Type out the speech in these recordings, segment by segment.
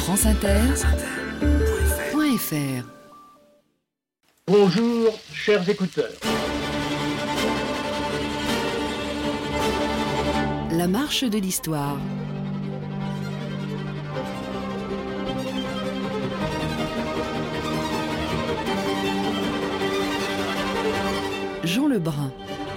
franceinter.fr. Bonjour, chers écouteurs. La marche de l'histoire. Jean Lebrun.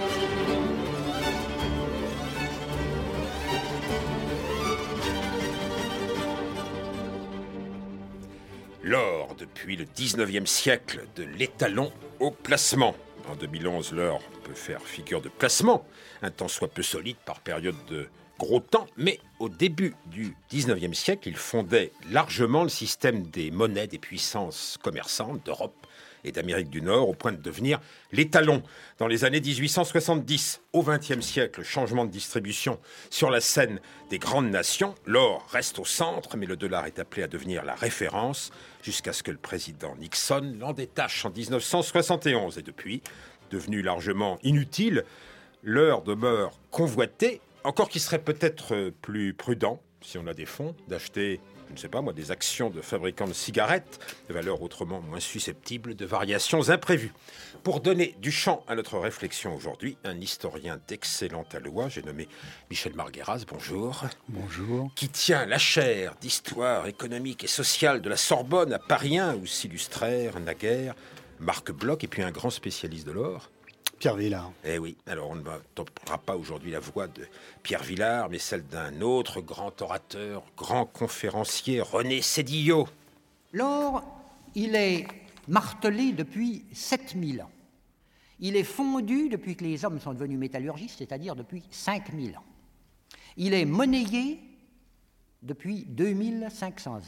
L'or, depuis le 19e siècle, de l'étalon au placement. En 2011, l'or peut faire figure de placement, un tant soit peu solide par période de gros temps, mais au début du 19e siècle, il fondait largement le système des monnaies des puissances commerçantes d'Europe et d'Amérique du Nord, au point de devenir l'étalon. Dans les années 1870, au XXe siècle, changement de distribution sur la scène des grandes nations. L'or reste au centre, mais le dollar est appelé à devenir la référence, jusqu'à ce que le président Nixon l'en détache en 1971. Et depuis, devenu largement inutile, l'or demeure convoité, encore qu'il serait peut-être plus prudent, si on a des fonds, d'acheter, je ne sais pas moi, des actions de fabricants de cigarettes, de valeur autrement moins susceptible de variations imprévues. Pour donner du champ à notre réflexion aujourd'hui, un historien d'excellente alloi, j'ai nommé Michel Margueras, bonjour. Bonjour. Qui tient la chaire d'histoire économique et sociale de la Sorbonne à Paris 1, où s'illustrèrent naguère Marc Bloch, et puis un grand spécialiste de l'or, Pierre Villard. Eh oui, alors on ne n'entendra pas aujourd'hui la voix de Pierre Villard, mais celle d'un autre grand orateur, grand conférencier, René Sédillot. L'or, il est martelé depuis 7000 ans. Il est fondu depuis que les hommes sont devenus métallurgistes, c'est-à-dire depuis 5000 ans. Il est monnayé depuis 2500 ans.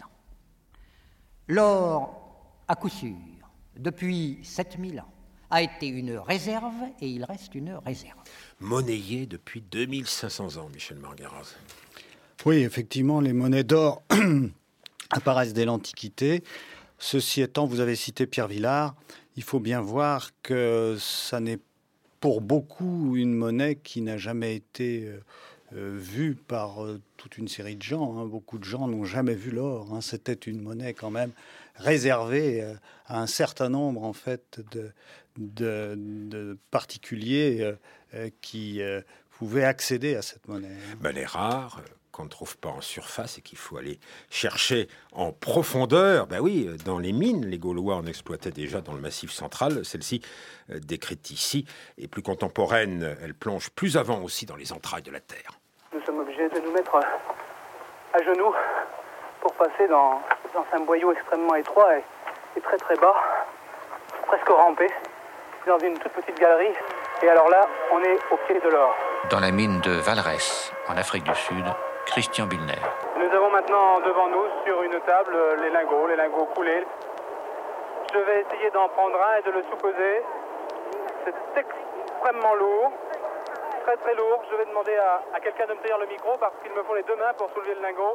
L'or, à coup sûr, depuis 7000 ans, a été une réserve et il reste une réserve. Monnayé depuis 2500 ans, Michel Margueras. Oui, effectivement, les monnaies d'or apparaissent dès l'Antiquité. Ceci étant, vous avez cité Pierre Villard, il faut bien voir que ça n'est pour beaucoup une monnaie qui n'a jamais été vue par toute une série de gens. Beaucoup de gens n'ont jamais vu l'or. C'était une monnaie quand même réservée à un certain nombre en fait de particuliers qui pouvaient accéder à cette monnaie. Elle est rare, qu'on ne trouve pas en surface et qu'il faut aller chercher en profondeur. Oui, dans les mines, les Gaulois en exploitaient déjà dans le Massif central. Celle-ci, décrite ici, est plus contemporaine. Elle plonge plus avant aussi dans les entrailles de la terre. Nous sommes obligés de nous mettre à genoux pour passer dans un boyau extrêmement étroit et très très bas, presque rampé, dans une toute petite galerie. Et alors là, on est au pied de l'or. Dans la mine de Valrès, en Afrique du Sud, Christian Billner. Nous avons maintenant devant nous, sur une table, les lingots coulés. Je vais essayer d'en prendre un et de le sous-peser. C'est extrêmement lourd, très très lourd. Je vais demander à quelqu'un de me tenir le micro parce qu'il me faut les deux mains pour soulever le lingot.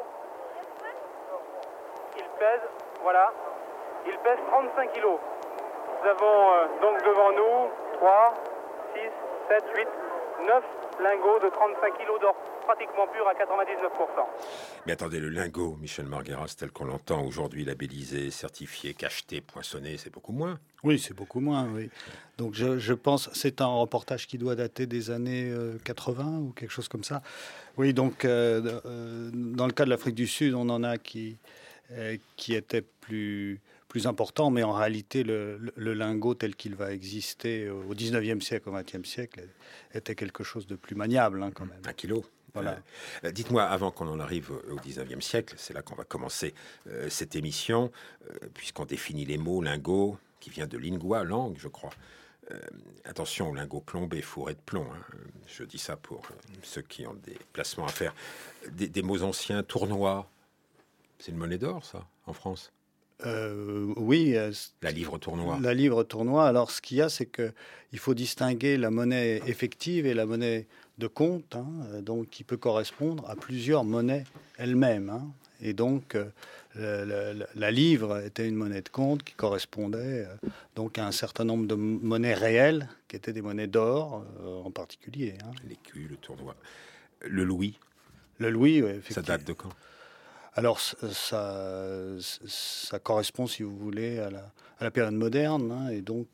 Il pèse, voilà, il pèse 35 kilos. Nous avons donc devant nous 3, 6, 7, 8, 9 lingots de 35 kilos d'or pratiquement pur à 99%. Mais attendez, le lingot, Michel Margueras, tel qu'on l'entend aujourd'hui, labellisé, certifié, cacheté, poinçonné, c'est beaucoup moins. Oui, c'est beaucoup moins, oui. Donc je pense, c'est un reportage qui doit dater des années 80 ou quelque chose comme ça. Oui, donc dans le cas de l'Afrique du Sud, on en a qui étaient plus important, mais en réalité, le lingot tel qu'il va exister au 19e siècle, au 20e siècle, était quelque chose de plus maniable, quand même. 1 kilo. Voilà. Dites-moi, avant qu'on en arrive au 19e siècle, c'est là qu'on va commencer cette émission, puisqu'on définit les mots lingot, qui vient de lingua, langue, je crois. Attention au lingot plombé, fourré de plomb. Je dis ça pour ceux qui ont des placements à faire. Des mots anciens, tournoi. C'est une monnaie d'or, ça, en France? Oui. La livre tournoi. La livre tournoi. Alors, ce qu'il y a, c'est qu'il faut distinguer la monnaie effective et la monnaie de compte, donc qui peut correspondre à plusieurs monnaies elles-mêmes. Et donc, la livre était une monnaie de compte qui correspondait donc à un certain nombre de monnaies réelles, qui étaient des monnaies d'or en particulier. L'écu, le tournoi. Le louis. Le louis, oui, effectivement. Ça date de quand? Alors, ça correspond, si vous voulez, à la période moderne, hein, et donc...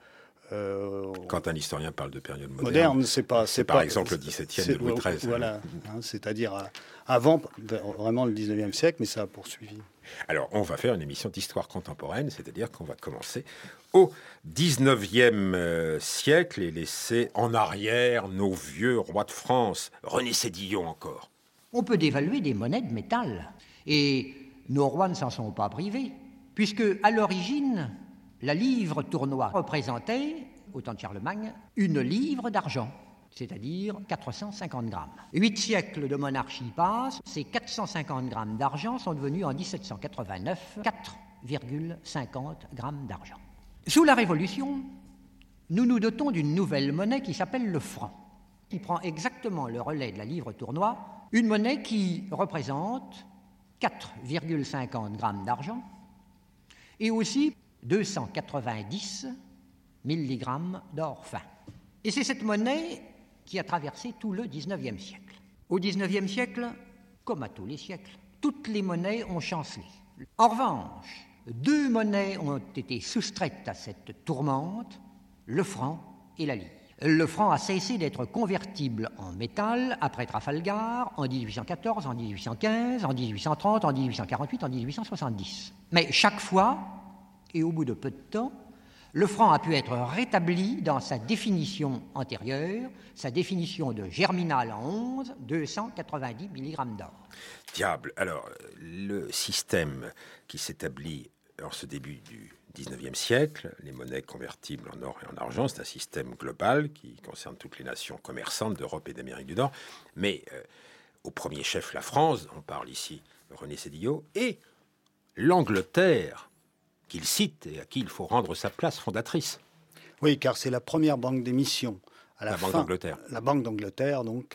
Quand un historien parle de période moderne, c'est par pas exemple le XVIIe et Louis XIII. Voilà, hein, c'est-à-dire avant vraiment le XIXe siècle, mais ça a poursuivi. Alors, on va faire une émission d'histoire contemporaine, c'est-à-dire qu'on va commencer au XIXe siècle et laisser en arrière nos vieux rois de France, René Sédillon encore. On peut dévaluer des monnaies de métal, et nos rois ne s'en sont pas privés, puisque à l'origine, la livre tournois représentait, au temps de Charlemagne, une livre d'argent, c'est-à-dire 450 grammes. 8 siècles de monarchie passent, ces 450 grammes d'argent sont devenus en 1789 4,50 grammes d'argent. Sous la Révolution, nous nous dotons d'une nouvelle monnaie qui s'appelle le franc, qui prend exactement le relais de la livre tournois, une monnaie qui représente 4,50 grammes d'argent et aussi 290 milligrammes d'or fin. Et c'est cette monnaie qui a traversé tout le XIXe siècle. Au XIXe siècle, comme à tous les siècles, toutes les monnaies ont chancelé. En revanche, 2 monnaies ont été soustraites à cette tourmente, le franc et la livre. Le franc a cessé d'être convertible en métal après Trafalgar, en 1814, en 1815, en 1830, en 1848, en 1870. Mais chaque fois, et au bout de peu de temps, le franc a pu être rétabli dans sa définition antérieure, sa définition de germinal en 11, 290 mg d'or. Diable, alors, le système qui s'établit en ce début du XIXe siècle, les monnaies convertibles en or et en argent, c'est un système global qui concerne toutes les nations commerçantes d'Europe et d'Amérique du Nord, mais au premier chef la France, on parle ici de René Sédillon, et l'Angleterre, qu'il cite et à qui il faut rendre sa place fondatrice. Oui, car c'est la première banque d'émission. La Banque d'Angleterre. La Banque d'Angleterre, donc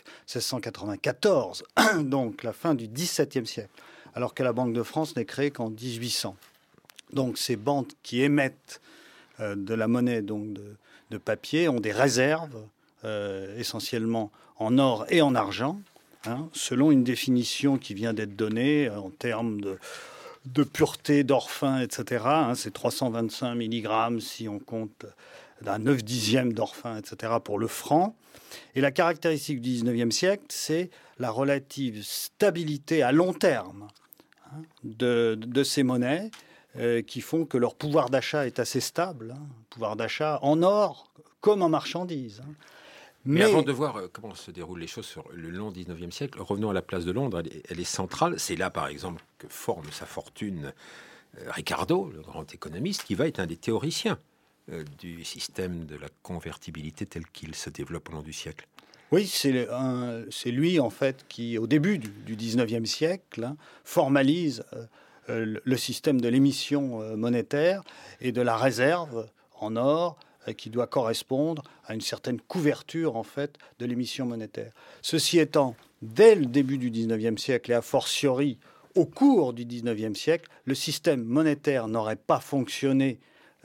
1694, donc la fin du XVIIe siècle, alors que la Banque de France n'est créée qu'en 1800. Donc ces banques qui émettent de la monnaie donc de papier ont des réserves, essentiellement en or et en argent, hein, selon une définition qui vient d'être donnée en termes de pureté, d'or fin, etc. Hein, c'est 325 mg si on compte d'un 9/10 d'or fin, etc. pour le franc. Et la caractéristique du 19e siècle, c'est la relative stabilité à long terme, hein, de ces monnaies qui font que leur pouvoir d'achat est assez stable, hein, pouvoir d'achat en or comme en marchandises. Hein. Mais avant de voir comment se déroulent les choses sur le long 19e siècle, revenons à la place de Londres. Elle est centrale. C'est là, par exemple, que forme sa fortune Ricardo, le grand économiste, qui va être un des théoriciens du système de la convertibilité tel qu'il se développe au long du siècle. Oui, c'est lui, en fait, qui, au début du 19e siècle, hein, formalise le système de l'émission monétaire et de la réserve en or qui doit correspondre à une certaine couverture, en fait, de l'émission monétaire. Ceci étant, dès le début du 19e siècle et a fortiori au cours du 19e siècle, le système monétaire n'aurait pas fonctionné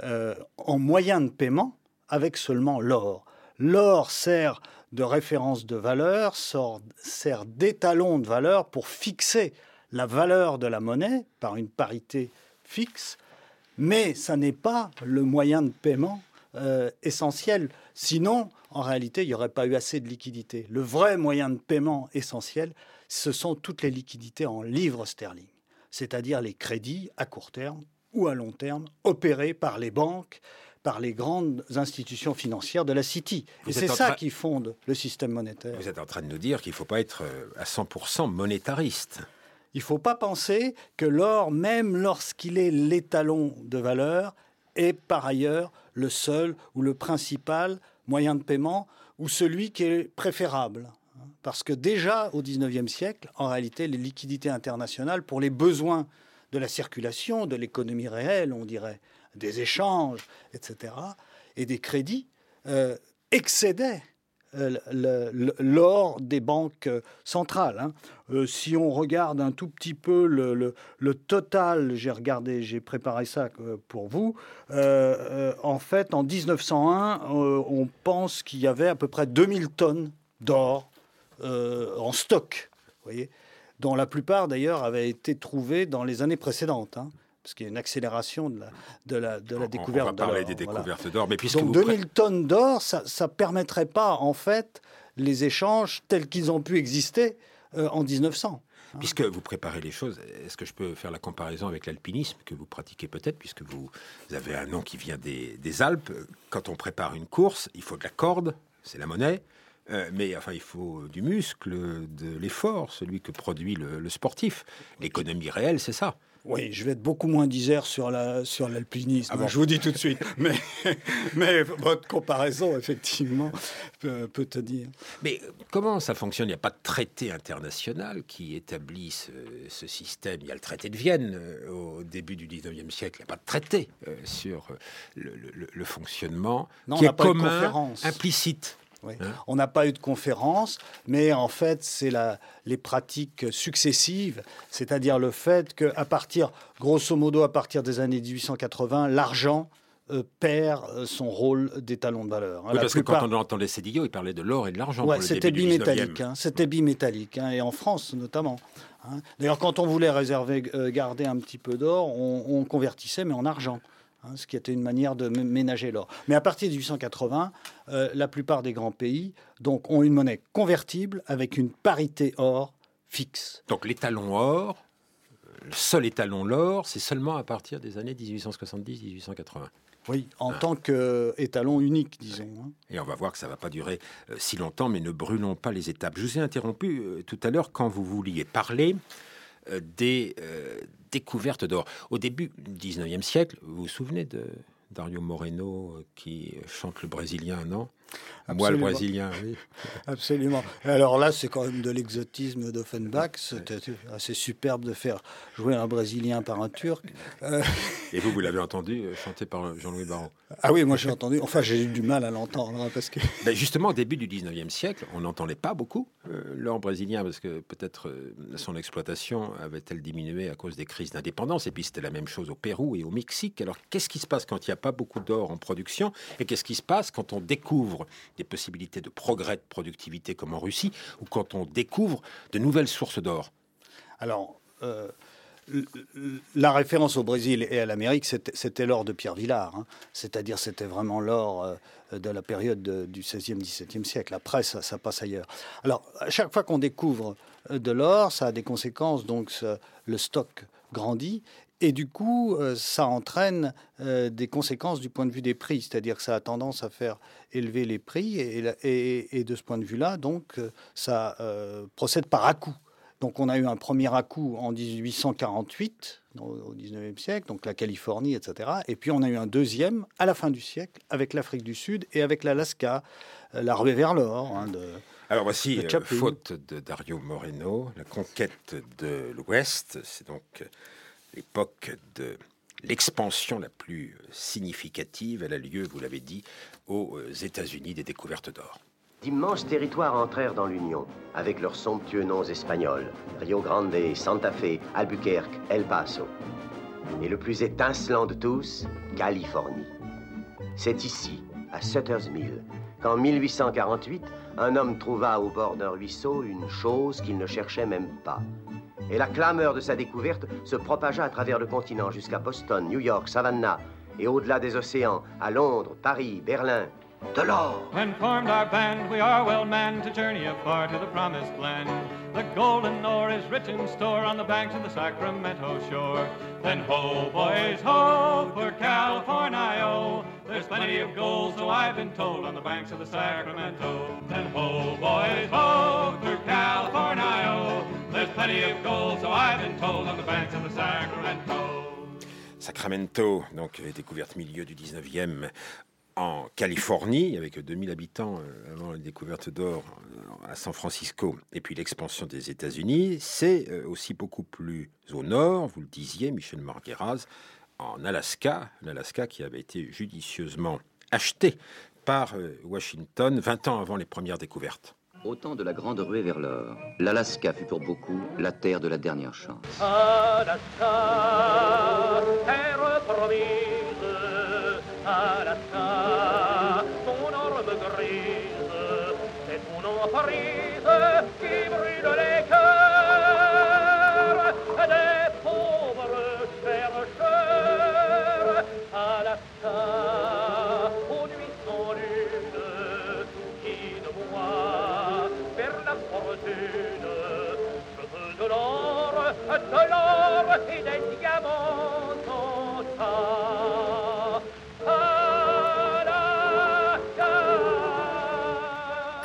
en moyen de paiement avec seulement l'or. L'or sert de référence de valeur, sert d'étalon de valeur pour fixer la valeur de la monnaie par une parité fixe, mais ça n'est pas le moyen de paiement essentiel. Sinon, en réalité, il n'y aurait pas eu assez de liquidités. Le vrai moyen de paiement essentiel, ce sont toutes les liquidités en livres sterling, c'est-à-dire les crédits à court terme ou à long terme opérés par les banques, par les grandes institutions financières de la City. Et c'est ça qui fonde le système monétaire. Vous êtes en train de nous dire qu'il ne faut pas être à 100% monétariste. Il ne faut pas penser que l'or, même lorsqu'il est l'étalon de valeur, est par ailleurs le seul ou le principal moyen de paiement ou celui qui est préférable. Parce que déjà au XIXe siècle, en réalité, les liquidités internationales, pour les besoins de la circulation, de l'économie réelle, on dirait, des échanges, etc., et des crédits, excédaient l'or des banques centrales. Hein. Si on regarde un tout petit peu le total, j'ai préparé ça pour vous, en fait, en 1901, on pense qu'il y avait à peu près 2000 tonnes d'or en stock, vous voyez. dont la plupart d'ailleurs avaient été trouvés dans les années précédentes, hein, parce qu'il y a une accélération de la découverte. On va parler des découvertes d'or, mais puisque donc 2000 tonnes d'or, ça ne permettrait pas en fait les échanges tels qu'ils ont pu exister en 1900. Puisque vous préparez les choses, est-ce que je peux faire la comparaison avec l'alpinisme que vous pratiquez peut-être, puisque vous avez un nom qui vient des Alpes. Quand on prépare une course, il faut de la corde, c'est la monnaie, mais enfin il faut du muscle, de l'effort, celui que produit le sportif. L'économie réelle, c'est ça. Oui, je vais être beaucoup moins disert sur l'alpinisme, Ah bon. je vous dis tout de suite. Mais votre comparaison, effectivement, peut te dire. Mais comment ça fonctionne ? Il n'y a pas de traité international qui établisse ce système. Il y a le traité de Vienne au début du 19e siècle. Il n'y a pas de traité sur le fonctionnement qui est commun, implicite. Oui. On n'a pas eu de conférence, mais en fait, c'est les pratiques successives, c'est-à-dire le fait qu'à partir, grosso modo, à partir des années 1880, l'argent perd son rôle d'étalon de valeur. Oui, parce que quand on entendait Cédillo, il parlait de l'or et de l'argent. Ouais, c'était bimétallique, c'était bimétallique, et en France notamment. D'ailleurs, quand on voulait garder un petit peu d'or, on convertissait, mais en argent. Ce qui était une manière de ménager l'or. Mais à partir de 1880, la plupart des grands pays donc, ont une monnaie convertible avec une parité or fixe. Donc l'étalon or, le seul étalon l'or, c'est seulement à partir des années 1870-1880. Oui, en tant qu'étalon unique, disons. Et on va voir que ça ne va pas durer si longtemps, mais ne brûlons pas les étapes. Je vous ai interrompu tout à l'heure quand vous vouliez parler des découvertes d'or. Au début du 19e siècle, vous vous souvenez de Dario Moreno qui chante le brésilien, non ? Moi, le brésilien, oui. Absolument. Alors là, c'est quand même de l'exotisme d'Offenbach. C'était assez superbe de faire jouer un Brésilien par un Turc. Et vous l'avez entendu chanter par Jean-Louis Barrault ? Ah oui, moi j'ai entendu. Enfin, j'ai eu du mal à l'entendre parce que. Ben justement, au début du 19e siècle, on n'entendait pas beaucoup l'or brésilien parce que peut-être son exploitation avait-elle diminué à cause des crises d'indépendance. Et puis c'était la même chose au Pérou et au Mexique. Alors qu'est-ce qui se passe quand il n'y a pas beaucoup d'or en production ? Et qu'est-ce qui se passe quand on découvre des possibilités de progrès de productivité comme en Russie ou quand on découvre de nouvelles sources d'or ? Alors, la référence au Brésil et à l'Amérique, c'était l'or de Pierre Vilar. C'est-à-dire, c'était vraiment l'or de la période du XVIe, XVIIe siècle. Après, ça passe ailleurs. Alors, à chaque fois qu'on découvre de l'or, ça a des conséquences. Donc, le stock grandit. Et du coup, ça entraîne des conséquences du point de vue des prix. C'est-à-dire que ça a tendance à faire élever les prix. Et de ce point de vue-là, donc, ça procède par à-coups. Donc, on a eu un premier à-coup en 1848, au 19e siècle, donc la Californie, etc. Et puis, on a eu un deuxième à la fin du siècle, avec l'Afrique du Sud et avec l'Alaska, la ruée vers l'or. Alors voici, faute de Dario Moreno, la conquête de l'Ouest, c'est donc l'époque de l'expansion la plus significative. Elle a lieu, vous l'avez dit, aux États-Unis des découvertes d'or. D'immenses territoires entrèrent dans l'Union, avec leurs somptueux noms espagnols, Rio Grande, Santa Fe, Albuquerque, El Paso. Et le plus étincelant de tous, Californie. C'est ici, à Sutter's Mill, qu'en 1848, un homme trouva au bord d'un ruisseau une chose qu'il ne cherchait même pas. Et la clameur de sa découverte se propagea à travers le continent jusqu'à Boston, New York, Savannah, et au-delà des océans, à Londres, Paris, Berlin. De l'or! When formed our band, we are well manned to journey afar to the promised land. The golden ore is rich in store on the banks of the Sacramento shore. Then ho, boys, ho, for California. There's plenty of gold, so I've been told, on the banks of the Sacramento. Then ho, boys, ho, for California. There's plenty of gold, so I've been told, on the banks of the Sacramento. Sacramento, donc découverte milieu du 19e en Californie, avec 2000 habitants avant la découverte d'or à San Francisco, et puis l'expansion des États-Unis. C'est aussi beaucoup plus au nord, vous le disiez, Michel Margueraz, en Alaska, l'Alaska qui avait été judicieusement acheté par Washington 20 ans avant les premières découvertes. Au temps de la grande ruée vers l'or, l'Alaska fut pour beaucoup la terre de la dernière chance. Alaska, terre promise, Alaska, ton orbe grise, c'est ton emprise qui brûle les cœurs.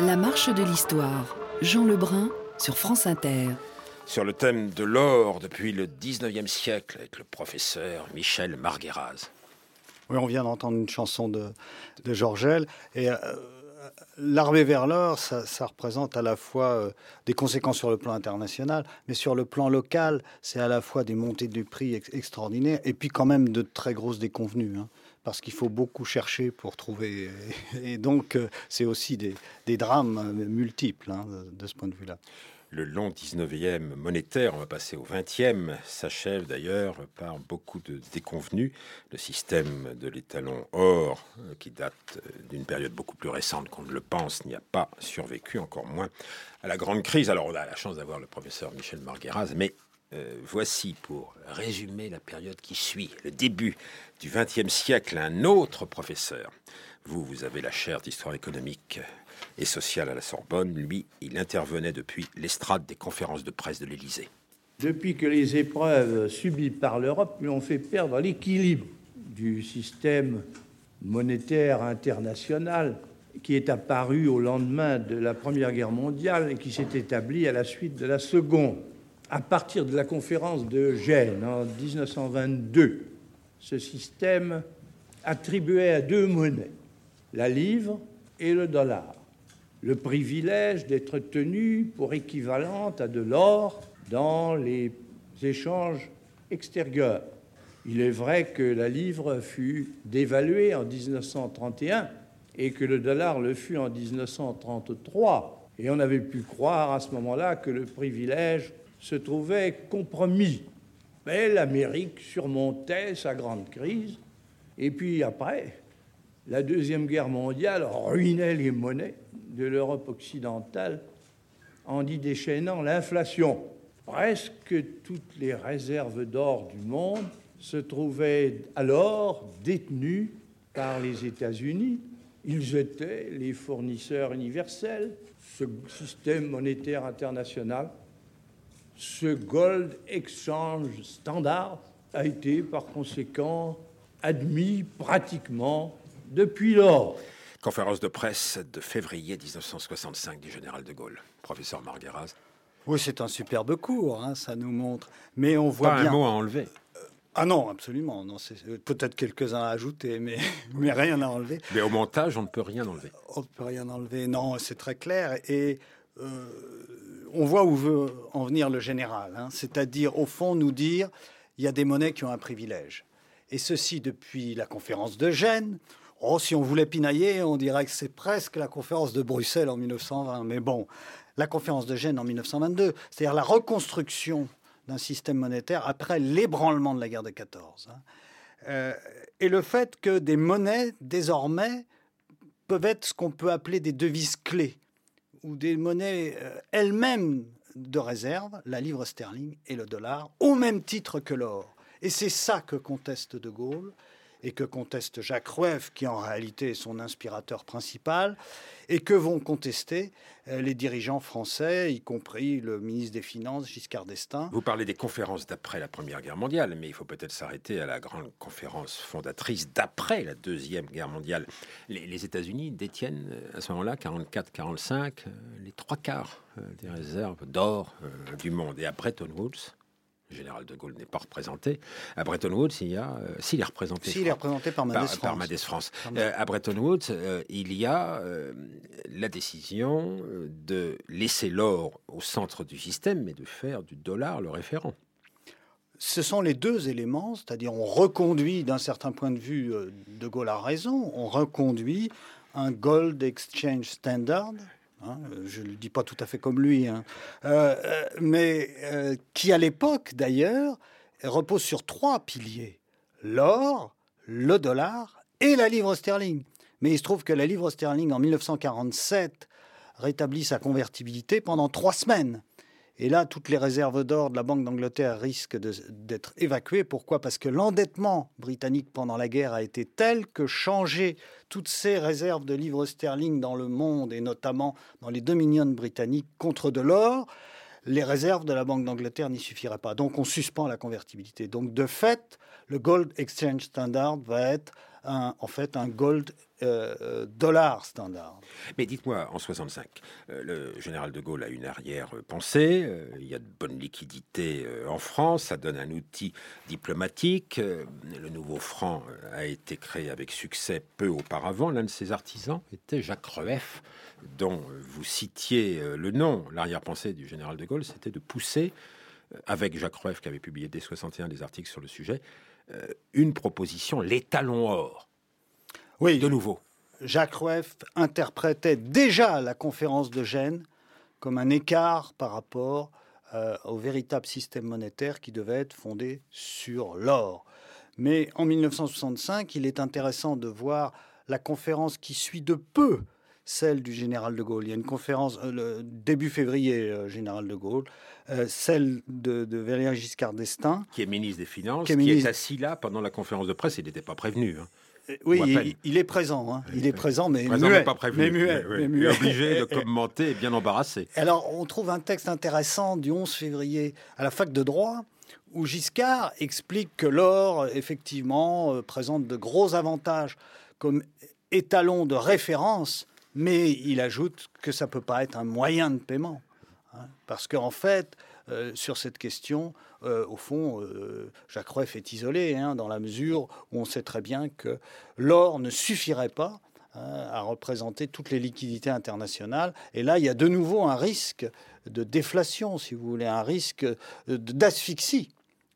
La marche de l'histoire. Jean Lebrun sur France Inter. Sur le thème de l'or depuis le 19e siècle avec le professeur Michel Margueraz. Oui, on vient d'entendre une chanson de Georgel. Et l'armée vers l'or, ça représente à la fois des conséquences sur le plan international, mais sur le plan local, c'est à la fois des montées du prix extraordinaires et puis quand même de très grosses déconvenues. Parce qu'il faut beaucoup chercher pour trouver. Et donc, c'est aussi des drames multiples de ce point de vue-là. Le long 19e monétaire, on va passer au 20e, s'achève d'ailleurs par beaucoup de déconvenues. Le système de l'étalon or, qui date d'une période beaucoup plus récente qu'on ne le pense, n'y a pas survécu, encore moins à la grande crise. Alors on a la chance d'avoir le professeur Michel Margueraz, mais voici pour résumer la période qui suit, le début du XXe siècle, un autre professeur. Vous avez la chaire d'histoire économique et sociale à la Sorbonne. Lui, il intervenait depuis l'estrade des conférences de presse de l'Élysée. Depuis que les épreuves subies par l'Europe lui ont fait perdre l'équilibre du système monétaire international qui est apparu au lendemain de la Première Guerre mondiale et qui s'est établi à la suite de la Seconde. À partir de la conférence de Gênes en 1922, ce système attribuait à deux monnaies, la livre et le dollar, le privilège d'être tenu pour équivalente à de l'or dans les échanges extérieurs. Il est vrai que la livre fut dévaluée en 1931 et que le dollar le fut en 1933. Et on avait pu croire à ce moment-là que le privilège se trouvait compromis. Mais l'Amérique surmontait sa grande crise. Et puis après, la Deuxième Guerre mondiale ruinait les monnaies de l'Europe occidentale en y déchaînant l'inflation. Presque toutes les réserves d'or du monde se trouvaient alors détenues par les États-Unis. Ils étaient les fournisseurs universels. Ce système monétaire international, ce Gold Exchange Standard, a été par conséquent admis pratiquement depuis lors. Conférence de presse de février 1965 du général de Gaulle. Professeur Margueraz. Oui, c'est un superbe cours, ça nous montre. Mais on voit pas bien... un mot à enlever. Ah non, absolument. Non, c'est peut-être quelques-uns à ajouter, mais rien à enlever. Mais au montage, on ne peut rien enlever. On ne peut rien enlever. Non, c'est très clair. Et on voit où veut en venir le général. C'est-à-dire, au fond, nous dire il y a des monnaies qui ont un privilège. Et ceci depuis la conférence de Gênes. Si on voulait pinailler, on dirait que c'est presque la conférence de Bruxelles en 1920. Mais bon, la conférence de Gênes en 1922, c'est-à-dire la reconstruction d'un système monétaire après l'ébranlement de la guerre de 14. Et le fait que des monnaies, désormais, peuvent être ce qu'on peut appeler des devises clés, ou des monnaies elles-mêmes de réserve, la livre sterling et le dollar, au même titre que l'or. Et c'est ça que conteste De Gaulle, et que conteste Jacques Rueff, qui en réalité est son inspirateur principal, et que vont contester les dirigeants français, y compris le ministre des Finances, Giscard d'Estaing. Vous parlez des conférences d'après la Première Guerre mondiale, mais il faut peut-être s'arrêter à la grande conférence fondatrice d'après la Deuxième Guerre mondiale. Les États-Unis détiennent à ce moment-là, 44-45, les 3/4 des réserves d'or du monde. Et à Bretton Woods, le général de Gaulle n'est pas représenté. À Bretton Woods, il y a... s'il est représenté... S'il est représenté par Mendes France. Par Mendes France. À Bretton Woods, il y a la décision de laisser l'or au centre du système, mais de faire du dollar le référent. Ce sont les deux éléments, c'est-à-dire on reconduit, d'un certain point de vue, De Gaulle a raison, on reconduit un Gold Exchange Standard, je ne le dis pas tout à fait comme lui, mais qui à l'époque d'ailleurs repose sur 3 piliers: l'or, le dollar et la livre sterling. Mais il se trouve que la livre sterling en 1947 rétablit sa convertibilité pendant 3 semaines. Et là, toutes les réserves d'or de la Banque d'Angleterre risquent d'être évacuées. Pourquoi ? Parce que l'endettement britannique pendant la guerre a été tel que changer toutes ces réserves de livres sterling dans le monde, et notamment dans les dominions britanniques, contre de l'or, les réserves de la Banque d'Angleterre n'y suffiraient pas. Donc on suspend la convertibilité. Donc de fait, le Gold Exchange Standard va être un gold dollar standard. Mais dites-moi, en 65, le général de Gaulle a une arrière-pensée, il y a de bonnes liquidités en France, ça donne un outil diplomatique, le nouveau franc a été créé avec succès peu auparavant, l'un de ses artisans était Jacques Rueff, dont vous citiez le nom. L'arrière-pensée du général de Gaulle, c'était de pousser, avec Jacques Rueff qui avait publié dès 61 des articles sur le sujet, une proposition, l'étalon or. Oui, de nouveau. Jacques Rueff interprétait déjà la conférence de Gênes comme un écart par rapport au véritable système monétaire qui devait être fondé sur l'or. Mais en 1965, il est intéressant de voir la conférence qui suit de peu celle du général de Gaulle. Il y a une conférence début février, général de Gaulle, celle de Valéry Giscard d'Estaing, qui est ministre des Finances, qui est assis là pendant la conférence de presse. Il n'était pas prévenu. Oui, il est présent. Hein. Il est présent, mais présent, muet. Pas prévenu. Mais muet. Obligé de commenter et bien embarrassé. Alors, on trouve un texte intéressant du 11 février à la fac de droit, où Giscard explique que l'or, effectivement, présente de gros avantages comme étalon de référence, mais il ajoute que ça ne peut pas être un moyen de paiement. Parce qu'en fait, sur cette question, au fond, Jacques Rueff est isolé, dans la mesure où on sait très bien que l'or ne suffirait pas à représenter toutes les liquidités internationales. Et là, il y a de nouveau un risque de déflation, si vous voulez, un risque d'asphyxie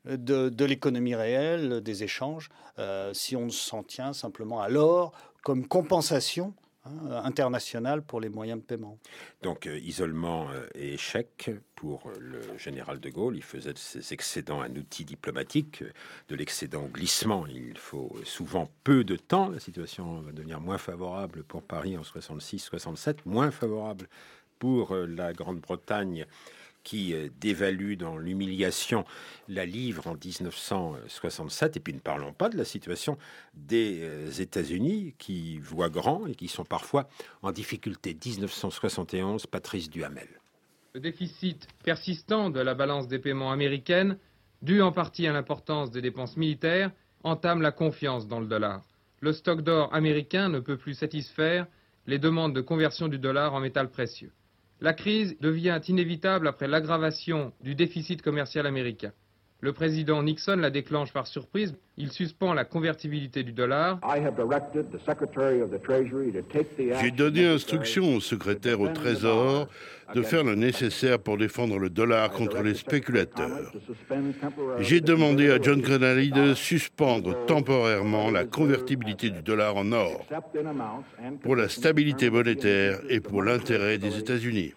de l'économie réelle, des échanges, si on s'en tient simplement à l'or comme compensation international pour les moyens de paiement. Donc isolement et échec pour le général de Gaulle. Il faisait de ses excédents un outil diplomatique. De l'excédent au glissement, il faut souvent peu de temps. La situation va devenir moins favorable pour Paris en 66-67, moins favorable pour la Grande-Bretagne qui dévalue dans l'humiliation la livre en 1967. Et puis ne parlons pas de la situation des États-Unis qui voient grand et qui sont parfois en difficulté. 1971, Patrice Duhamel. Le déficit persistant de la balance des paiements américaine, dû en partie à l'importance des dépenses militaires, entame la confiance dans le dollar. Le stock d'or américain ne peut plus satisfaire les demandes de conversion du dollar en métal précieux. La crise devient inévitable après l'aggravation du déficit commercial américain. Le président Nixon la déclenche par surprise. Il suspend la convertibilité du dollar. J'ai donné instruction au secrétaire au Trésor de faire le nécessaire pour défendre le dollar contre les spéculateurs. J'ai demandé à John Connally de suspendre temporairement la convertibilité du dollar en or pour la stabilité monétaire et pour l'intérêt des États-Unis.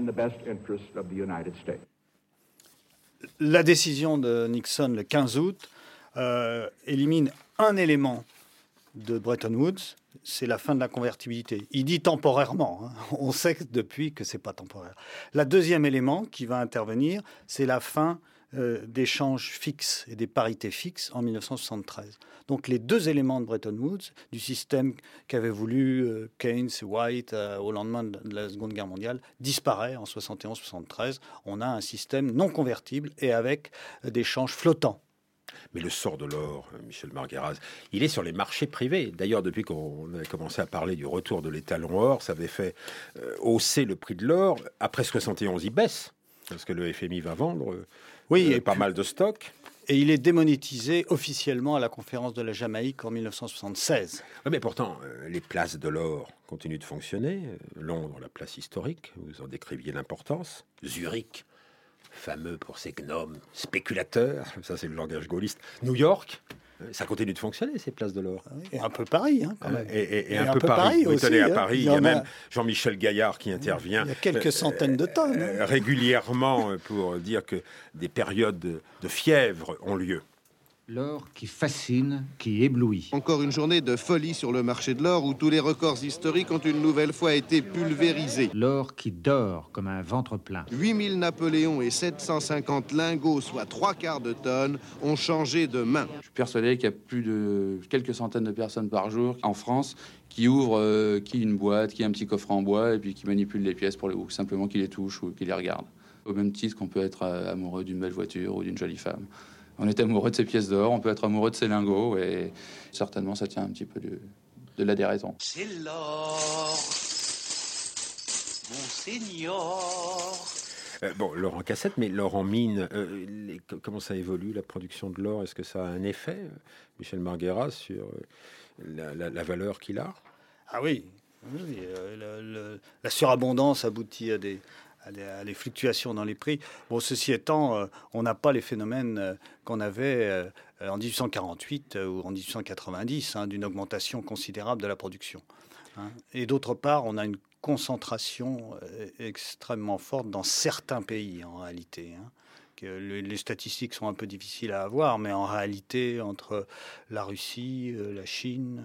La décision de Nixon le 15 août élimine un élément de Bretton Woods, c'est la fin de la convertibilité. Il dit temporairement, on sait depuis que ce n'est pas temporaire. Le deuxième élément qui va intervenir, c'est la fin des changes fixes et des parités fixes en 1973. Donc les deux éléments de Bretton Woods, du système qu'avaient voulu Keynes et White au lendemain de la Seconde Guerre mondiale, disparaît en 71-73. On a un système non convertible et avec des changes flottants. Mais le sort de l'or, Michel Margueraz, il est sur les marchés privés. D'ailleurs, depuis qu'on avait commencé à parler du retour de l'étalon or, ça avait fait hausser le prix de l'or. Après 71, il baisse, parce que le FMI va vendre pas mal de stocks. Et il est démonétisé officiellement à la conférence de la Jamaïque en 1976. Oui, mais pourtant, les places de l'or continuent de fonctionner. Londres, la place historique, vous en décriviez l'importance. Zurich, fameux pour ses gnomes spéculateurs, ça c'est le langage gaulliste. New York, ça continue de fonctionner, ces places de l'or. Et un peu Paris, quand même. Et un peu Paris aussi. À Paris, il y a même Jean-Michel Gaillard qui intervient. Il y a quelques centaines de tonnes. Régulièrement pour dire que des périodes de fièvre ont lieu. L'or qui fascine, qui éblouit. Encore une journée de folie sur le marché de l'or où tous les records historiques ont une nouvelle fois été pulvérisés. L'or qui dort comme un ventre plein. 8000 Napoléons et 750 lingots, soit 3/4 de tonne, ont changé de main. Je suis persuadé qu'il y a plus de quelques centaines de personnes par jour en France qui ouvrent une boîte, qui a un petit coffre en bois et puis qui manipulent les pièces ou simplement qui les touchent ou qui les regardent. Au même titre qu'on peut être amoureux d'une belle voiture ou d'une jolie femme. On est amoureux de ces pièces d'or, on peut être amoureux de ces lingots, et certainement ça tient un petit peu de la déraison. C'est l'or, Monseigneur. L'or en cassette, mais l'or en mine, comment ça évolue la production de l'or? Est-ce que ça a un effet, Michel Margueras, sur la valeur qu'il a? Ah oui, la surabondance aboutit à des fluctuations dans les prix. Bon, ceci étant, on n'a pas les phénomènes qu'on avait en 1848 ou en 1890, d'une augmentation considérable de la production. Et d'autre part, on a une concentration extrêmement forte dans certains pays, en réalité. Les statistiques sont un peu difficiles à avoir, mais en réalité, entre la Russie, la Chine,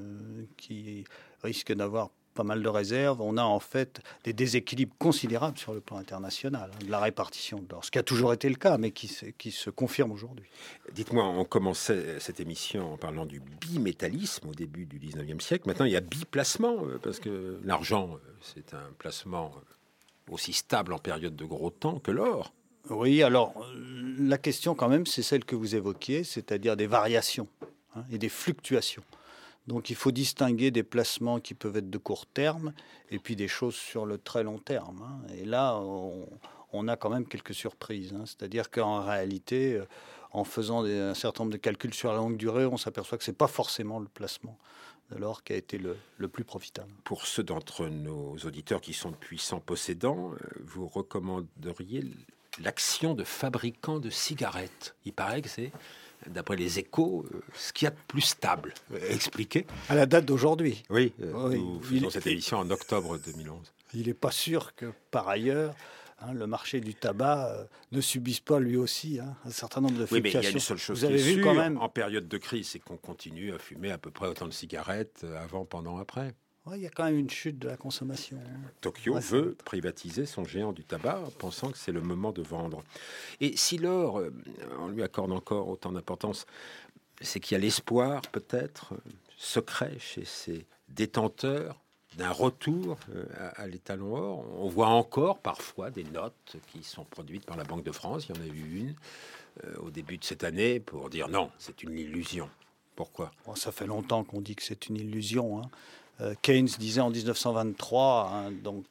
qui risque d'avoir pas mal de réserves, on a en fait des déséquilibres considérables sur le plan international, de la répartition de l'or, ce qui a toujours été le cas, mais qui se confirme aujourd'hui. Dites-moi, on commençait cette émission en parlant du bimétallisme au début du 19e siècle. Maintenant, il y a biplacement, parce que l'argent, c'est un placement aussi stable en période de gros temps que l'or. Oui, alors la question quand même, c'est celle que vous évoquiez, c'est-à-dire des variations et des fluctuations. Donc il faut distinguer des placements qui peuvent être de court terme et puis des choses sur le très long terme. Et là, on a quand même quelques surprises. C'est-à-dire qu'en réalité, en faisant un certain nombre de calculs sur la longue durée, on s'aperçoit que ce n'est pas forcément le placement de l'or qui a été le plus profitable. Pour ceux d'entre nos auditeurs qui sont de puissants possédants, vous recommanderiez l'action de fabricants de cigarettes? Il paraît que c'est, d'après les Échos, ce qu'il y a de plus stable. Expliquez. À la date d'aujourd'hui. Oui, nous faisons cette émission en octobre 2011. Il n'est pas sûr que, par ailleurs, le marché du tabac ne subisse pas lui aussi un certain nombre de fluctuations. Oui, mais il y a une seule chose qui est sûre, quand même, en période de crise, c'est qu'on continue à fumer à peu près autant de cigarettes avant, pendant, après. Il y a quand même une chute de la consommation. Tokyo veut privatiser son géant du tabac, pensant que c'est le moment de vendre. Et si l'or, on lui accorde encore autant d'importance, c'est qu'il y a l'espoir, peut-être, secret chez ces détenteurs d'un retour à l'étalon or. On voit encore parfois des notes qui sont produites par la Banque de France. Il y en a eu une au début de cette année pour dire non, c'est une illusion. Pourquoi ? Ça fait longtemps qu'on dit que c'est une illusion. Keynes disait en 1923, donc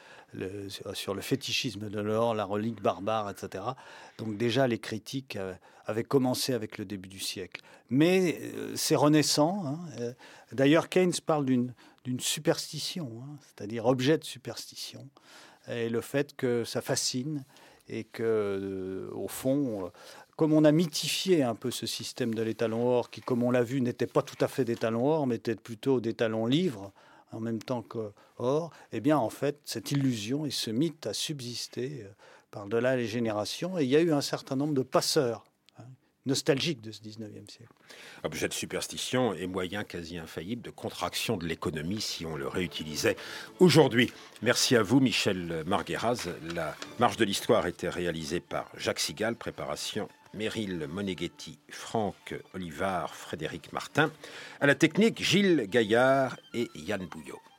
sur le fétichisme de l'or, la relique barbare, etc. Donc déjà, les critiques avaient commencé avec le début du siècle. Mais c'est renaissant. D'ailleurs, Keynes parle d'une superstition, c'est-à-dire objet de superstition, et le fait que ça fascine et que, au fond, comme on a mythifié un peu ce système de l'étalon or, qui, comme on l'a vu, n'était pas tout à fait d'étalon or, mais était plutôt d'étalon livre, en même temps que or, eh bien, en fait, cette illusion et ce mythe a subsisté par-delà les générations, et il y a eu un certain nombre de passeurs nostalgiques de ce 19e siècle. Objet de superstition et moyen quasi infaillible de contraction de l'économie si on le réutilisait aujourd'hui. Merci à vous, Michel Margueras. La Marche de l'Histoire était réalisée par Jacques Sigal, préparation Meryl Moneghetti, Franck Olivard, Frédéric Martin. À la technique, Gilles Gaillard et Yann Bouillot.